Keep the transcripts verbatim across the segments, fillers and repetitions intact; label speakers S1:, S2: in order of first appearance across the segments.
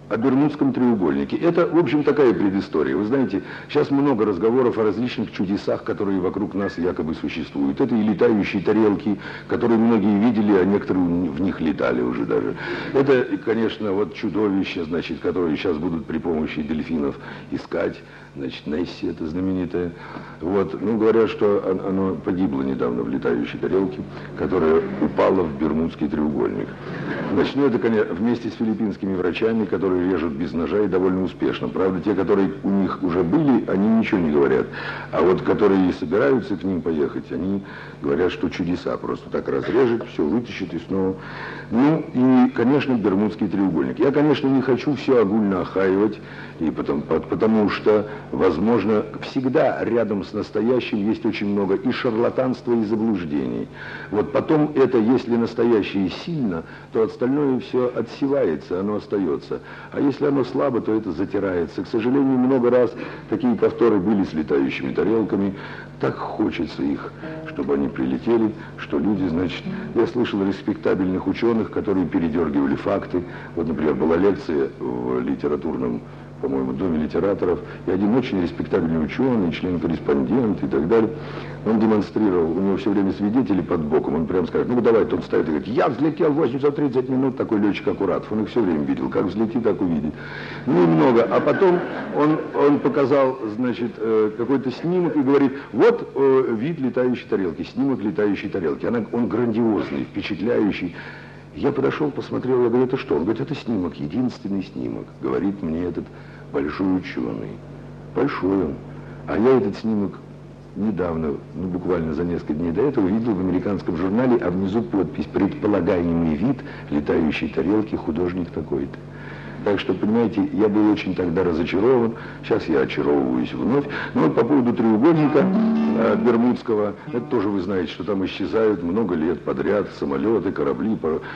S1: о Бермудском треугольнике. Это, в общем, такая предыстория. Вы знаете, сейчас много разговоров о различных чудесах, которые вокруг нас якобы существуют. Это и летающие тарелки, которые многие видели, а некоторые в них летали уже даже. Это, конечно, вот чудовище, значит, которые сейчас будут при помощи дельфинов искать. Значит, Несси, это знаменитое. Вот, ну, говорят, что оно погибло недавно в летающей тарелке, которая упала в Бермудский треугольник. Значит, ну, это, конечно, вместе с филиппинскими врачами, которые режут без ножа и довольно успешно. Правда, те, которые у них уже были, они ничего не говорят. А вот которые собираются к ним поехать, они говорят, что чудеса. Просто так разрежет, все вытащит и снова. Ну, и, конечно, Бермудский треугольник. Я, конечно, не хочу все огульно охаивать, и потом, потому что, возможно, всегда рядом с настоящим есть очень много и шарлатанства, и заблуждений. Вот потом это, если настоящее сильно, то остальное все отсевается, оно остается. А если оно слабо, то это затирается. К сожалению, много раз такие повторы были с летающими тарелками. Так хочется их, чтобы они прилетели, что люди, значит... Я слышал респектабельных ученых, которые передергивали факты. Вот, например, была лекция в литературном, по-моему, доме литераторов, и один очень респектабельный ученый, член-корреспондент и так далее, он демонстрировал, у него все время свидетели под боком, он прям скажет, ну давай, тот ставит и говорит, я взлетел восемьдесят тридцать минут, такой летчик Аккуратов, он их все время видел, как взлетит, так увидит. Немного, а потом он, он показал, значит, какой-то снимок и говорит, вот э, вид летающей тарелки, снимок летающей тарелки, Она, он грандиозный, впечатляющий. Я подошел, посмотрел, я говорю, это что? Он говорит, это снимок, единственный снимок, говорит мне этот большой ученый. Большой он. А я этот снимок недавно, ну буквально за несколько дней до этого, видел в американском журнале, а внизу подпись «Предполагаемый вид летающей тарелки, художник такой-то». Так что, понимаете, я был очень тогда разочарован, сейчас я очаровываюсь вновь. Но вот по поводу треугольника э, Бермудского, это тоже вы знаете, что там исчезают много лет подряд самолеты, корабли,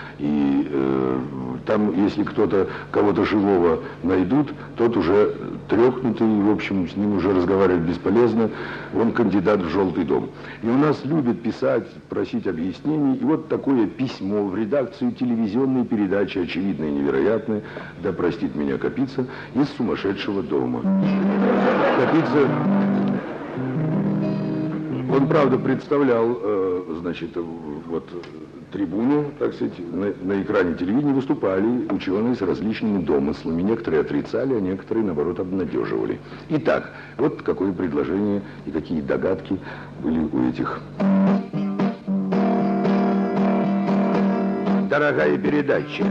S1: и э, там, если кто-то, кого-то живого найдут, тот уже трехнутый, в общем, с ним уже разговаривать бесполезно, он кандидат в желтый дом. И у нас любят писать, просить объяснений, и вот такое письмо в редакцию телевизионной передачи, очевидное и невероятное, да простит меня Капица, из сумасшедшего дома. Капица, он, правда, представлял, э, значит, вот трибуну, так сказать, на, на экране телевидения выступали ученые с различными домыслами. Некоторые отрицали, а некоторые, наоборот, обнадеживали. Итак, вот какое предложение и какие догадки были у этих.
S2: Дорогая передача,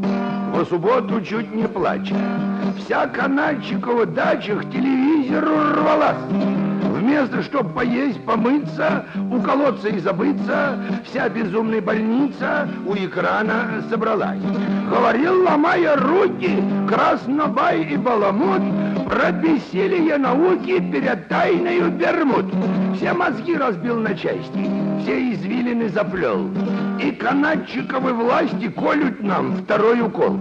S2: по субботу чуть не плача, вся канальчикова дача к телевизору рвалась. Вместо, чтоб поесть, помыться, уколоться и забыться, вся безумная больница у экрана собралась. Говорил, ломая руки, Краснобай и Баламут про бессилие науки перед тайною Бермуд. Все мозги разбил на части, все извилины заплел. И канадчиковы власти колют нам второй укол.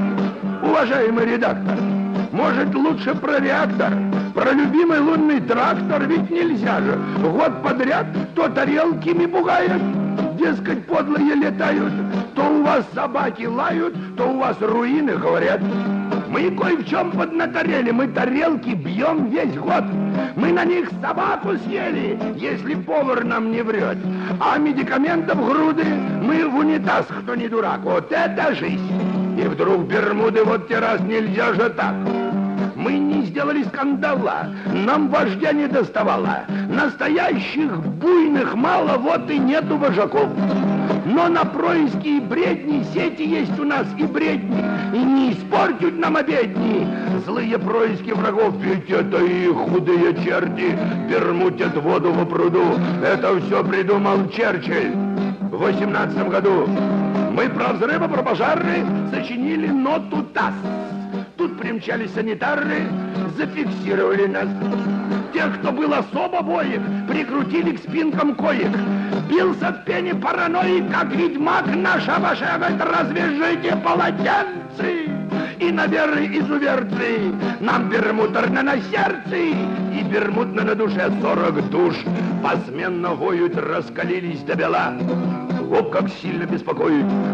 S2: Уважаемый редактор, может, лучше про реактор? Про любимый лунный трактор ведь нельзя же. Год подряд то тарелками пугают, дескать, подлые летают, то у вас собаки лают, то у вас руины говорят. Мы кое в чем поднаторели, мы тарелки бьем весь год. Мы на них собаку съели, если повар нам не врет. А медикаментов груды мы в унитаз, кто не дурак. Вот это жизнь! И вдруг Бермуды, вот те раз нельзя же так. Мы не сделали скандала, нам вождя не доставало. Настоящих буйных мало, вот и нету вожаков. Но на происки и бредни сети есть у нас и бредни, и не испортят нам обедни злые происки врагов, ведь это и худые черти бермутят воду в пруду. Это все придумал Черчилль в восемнадцатом году. Мы про взрывы, про пожары сочинили ноту ТАСС. Тут примчались санитары, зафиксировали нас. Тех, кто был особо боек, прикрутили к спинкам коек. Бился в пене параноик, как ведьмак наш обошагает. Развяжите полотенцы и на веры изуверцы. Нам бермуторно на сердце и бермудно на душе. Сорок душ посменно воют, раскалились до бела. Об, как сильно беспокоит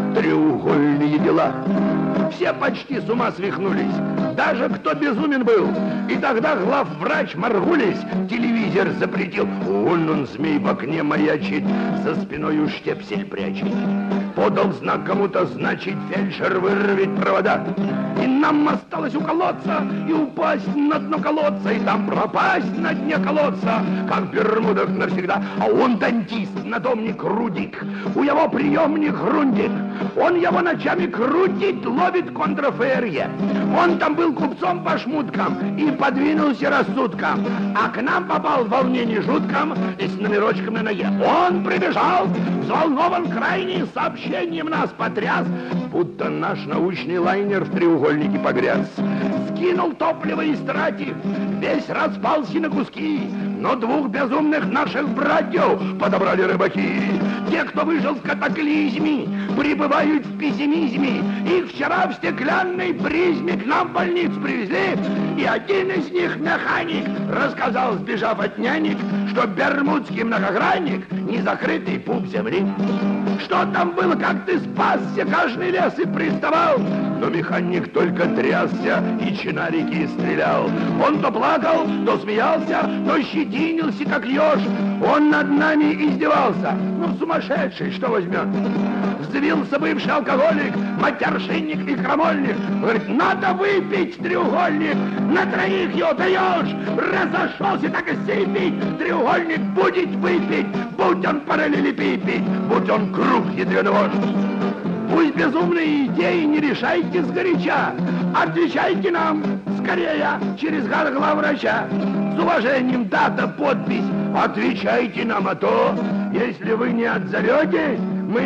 S2: треугольные дела. Все почти с ума свихнулись, даже кто безумен был. И тогда главврач Маргулис телевизор запретил. Вон он, змей, в окне маячит, за спиной уж штепсель прячет. Подал знак кому-то, значит, фельдшер вырвет провода. И нам осталось уколоться и упасть на дно колодца, и там пропасть на дне колодца, как в Бермудах навсегда. А он дантист, надомник Рудик, у его приемник Грундик. Он его ночами крутит, ловит контраферье. Он там был купцом по шмуткам и подвинулся рассудком, а к нам попал в волнении жутком и с номерочком на ноге. Он прибежал, взволнован крайне, сообщением нас потряс, будто наш научный лайнер в треугольнике погряз. Скинул топливо и стратив, весь распался на куски, но двух безумных наших братьев подобрали рыбаки. Те, кто выжил в катаклизме, пребывают в пессимизме. Их вчера в стеклянной призме к нам в больницу привезли, и один из них, механик, рассказал, сбежав от нянек, что бермудский многогранник не закрытый пуп земли. Что там было, как ты спасся, каждый лес и приставал, но механик только трясся и чинарики стрелял. Он то плакал, то смеялся, то щетинился, как еж. Он над нами издевался. Ну, сумасшедший, что возьмет? Взвился бывший алкоголик, матершинник и крамольник. Говорит, надо выпить треугольник, на троих его даешь. Разошелся так и сыпить, треугольник будет выпить, будь он параллелепипед, будь он круг ядреный вождь. Пусть безумные идеи не решайте сгоряча, отвечайте нам скорее через главврача. С уважением, дата, подпись, отвечайте нам, а то, если вы не отзоветесь, мы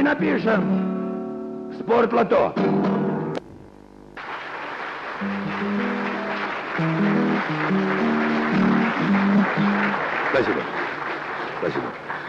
S2: напишем спортлото.
S1: Спасибо. Спасибо.